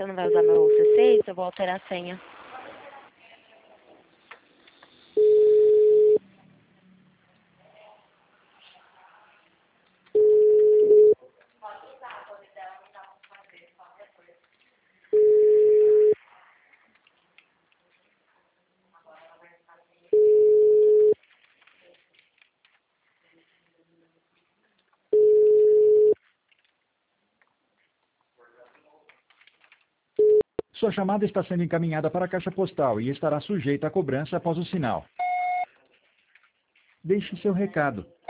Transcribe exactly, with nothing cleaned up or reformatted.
Você não vai usar meu C seis? Eu vou alterar a senha. Sua chamada está sendo encaminhada para a caixa postal e estará sujeita a cobrança após o sinal. Deixe seu recado.